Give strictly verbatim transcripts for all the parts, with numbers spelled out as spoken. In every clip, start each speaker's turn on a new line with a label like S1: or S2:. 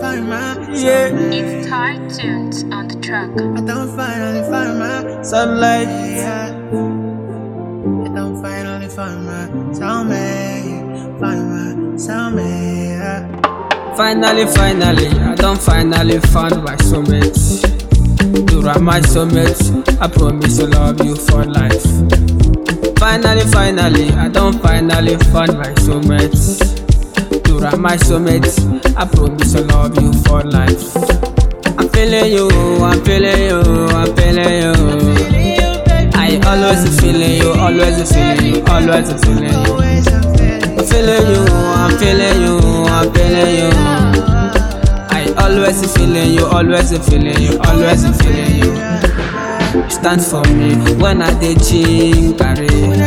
S1: find my
S2: Yeah.
S3: It's Thai tunes on the track.
S1: I don't finally find my
S2: Sunlight.
S1: yeah. I don't finally find my soulmate. Find my soulmate. Yeah.
S2: Finally, finally, I don't finally found my soulmate. You are my soulmate. I promise to love you for life. Finally, finally, I don't finally found my soulmate. You are my soulmate. I promise to love you for life. I'm feeling you, I'm feeling you, I'm feeling you. I always feeling you, always feeling you, always feeling you.
S1: Always I'm feeling
S2: I'm feeling you, I'm feeling you, I'm feeling you. I always feeling you, always feeling you, always feeling you. You stand for me when I dey gym carry.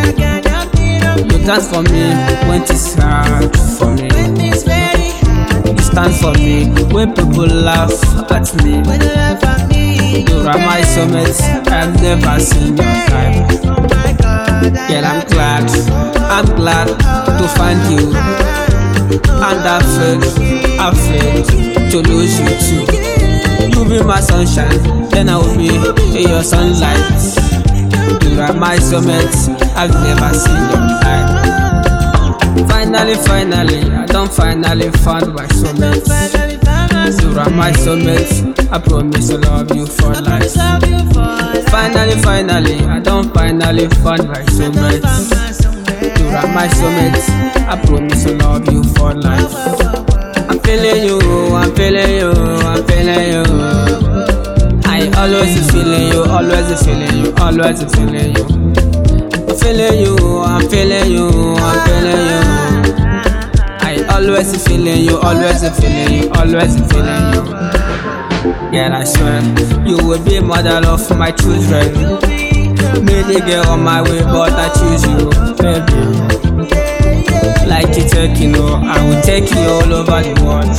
S2: You dance for me when it's hard for me.
S1: it's very hard.
S2: You stand for me when people laugh at me.
S1: When you laugh at me,
S2: You are my soulmate, I've never seen your type.
S1: oh my God.
S2: Girl, I'm glad, I'm glad to find you. And I feel, I feel to lose you too. You be my sunshine, then I will be your sunlight. You are my soulmate, I've never seen your type. Finally, finally, I don't finally found my soulmate.
S1: Finally found my
S2: You are my soulmate, I promise to love you for life.
S1: love you for life.
S2: Finally, finally, I don't finally find my soulmate.
S1: Found my soulmate.
S2: You are my soulmate, I promise to love you for life. I'm feeling you, I'm feeling you, I'm feeling you. I always feeling you, always feeling you, always feeling you. I'm feeling you, I'm feeling you, I'm feeling you. I always feeling you, always feeling you, always feeling you. Girl, I swear you will be mother of my children. Many girl on my way, but I choose you, baby. Like you take, you know, I will take you all over the world.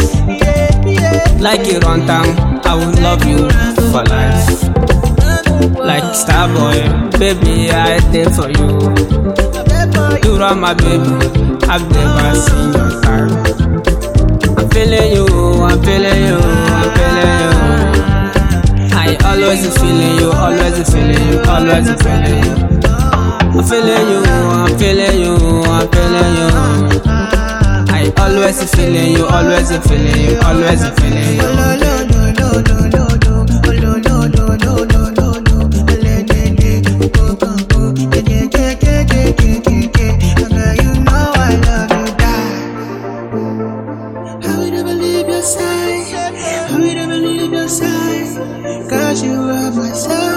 S2: Like you run down, I will love you for life. Like Starboy, baby, I did for you. You are my baby, I've never seen your type. I'm feeling you, I'm feeling you, I'm feeling you. I always feeling you, always feeling you, always feeling you. I'm feeling you, I'm feeling you, I'm feeling you. I always feeling you, always feeling you, always feeling you.
S1: Cause you are my side.